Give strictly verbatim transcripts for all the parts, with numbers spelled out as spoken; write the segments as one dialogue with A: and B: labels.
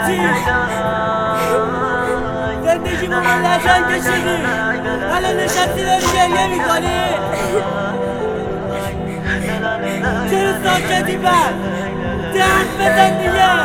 A: لعنتی زندگی ما لجن کشیدی الان نشستی داری گریه میکنی چرا ساکتی بر دهن بزن دیگه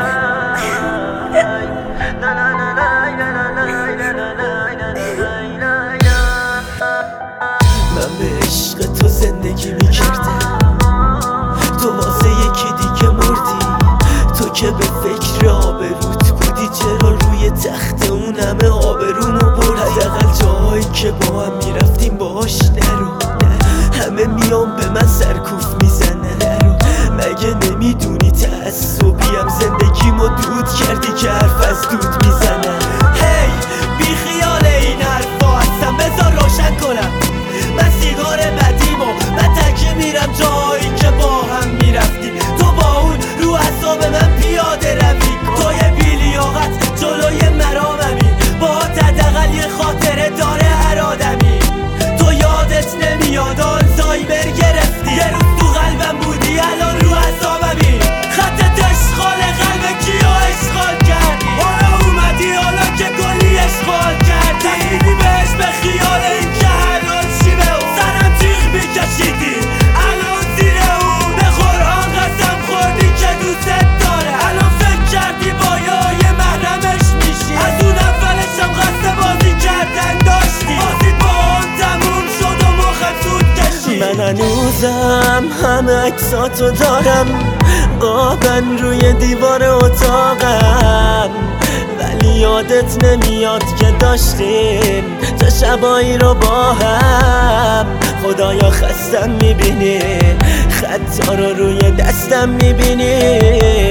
B: من به عشق تو زندگی میکردم تو واسه یکی دیگه مردی تو که به فکر آبروت بودی چرا روی تخت اون همه آبرومو بردی حداقل جاهایی که با هم میرفتیم باهاش نرو همه میان به من سرکوف میزنه نرو مگه نمیدونی تعصبیم زندگیمو دود کردی که حرف از دود میزنه هی بی خیال این حرفا هستم بذار روشن کنم من سیگار بدیمو من تکه میرم جایی که با هم میرفتیم تو با اون رو اعصاب من پیاده روی توی بیلیاقت جلوی مراممی با حداقل یه خاطره داره هر آدمی تو یادت نمیاد آلزایمر گرفتی یه روز تو قلبم بودی الان رو اعصابمی خطت اشغال قلب کیا اشغال کردی حالا اومدی حالا که کلی اشغال کردی تکیدی بهش به خیال این که حلال شیبه و سرم تیغ میکشیدی الان زیر اون به قرآن قسم خوردی که دوست داره الان فکر کردی با یه محرمش میشی از اون اولشم قصد بازی کردن داشتی بازی با اون تموم شد و مخت زود کشی من هنوزم همه عکساتو دارم قابن روی دیوار اتاقم ولی یادت نمیاد که داشتیم تا شبایی رو با هم خدایا خستم میبینی خطا رو روی دستم میبینی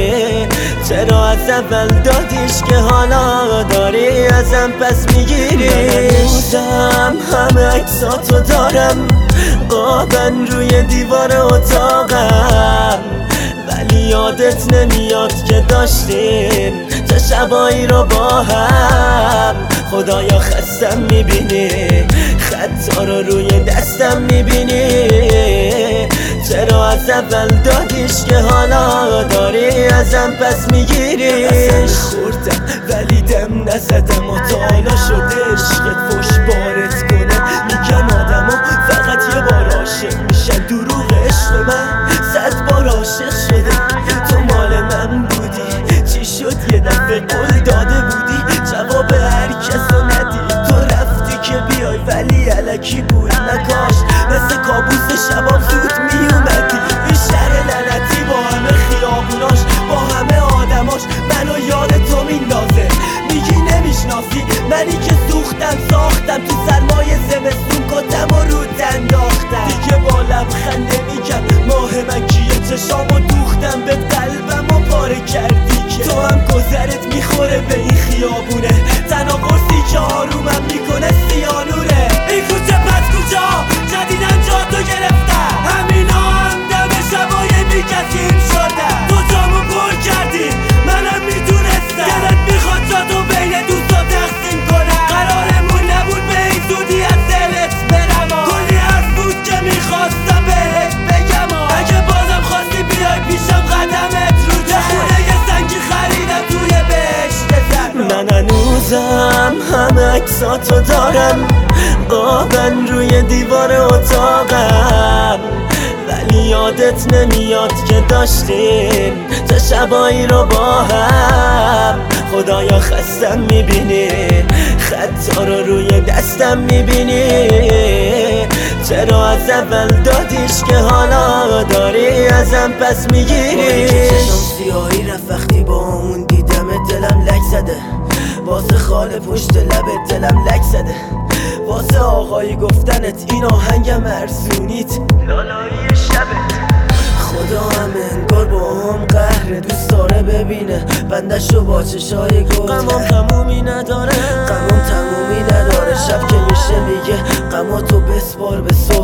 B: چرا از اول دادیش که حالا داری ازم پس میگیری هنوزم همه عکساتو دارم قابن روی دیوار اتاقم ولی یادت نمیاد که داشتیم تا شبایی رو با هم خدایا خستم میبینی خطا رو روی دستم میبینی چرا از اول دادیش که حالا داری ازم پس میگیریش خوردم ولی دم نزدم و تا حالا شده عشقت فش بارت کنه میگن آدم ها فقط یه بار عاشق میشن دروغ عشق من صد بار عاشق شده تو مال من بودی چی شد یه دفعه قول داده بودی جواب هر کسو ندی تو رفتی که بیای ولی الکی بود نکاش مثل کابوس شبام زود میومدی این شهر لعنتی با همه خیابوناش با همه آدماش منو یاد تو میندازه میگی نمیشناسی منی که سوختم ساختم تو سرمایه زمستون کتم و رو انداختم دیگه با لبخنده میگم ماه من کیه چشامو دوختم به قلبم و پاره کردی که تو هم گذرت میخوره به این خیابونه تنها قرصی که آرومم میکنه سیانوره این کوچه پس کوچه ها جدیدن جا تو گرفتن همینا هم دم شبای میکسیم شدن تو جامو پر کردی منم میدونستم دلت میخواد جا تو بین دوستا تقسیم کنم قرارمون نبود به این زودی از دلت برم کلی حرف بود که میخواستم بهت بگم اگه بازم خواستی بیای پیشم قدمت رو ده خونه یه سنگی خریدم توی بهشت زهرا من هنوزم همه عکساتو دارم قابن روی دیوار اتاقم ولی یادت نمیاد که داشتیم تا شبایی رو با هم خدایا خستم میبینی خطا رو روی دستم میبینی چرا از اول دادیش که حالا داری ازم پس میگیری چشم سیاهی رفت وقتی با اون دیدم دلم لک زده واسه خاله پشت لبت دلم لک زده واسه آقایی گفتنت این آهنگم ارزونیت لالایی شبت خدا هم انگار با هم قهر دوست داره ببینه بندشو با چشای گل غمام تمومی نداره غمام تمومی نداره شب که میشه میگه غماتو بسپار به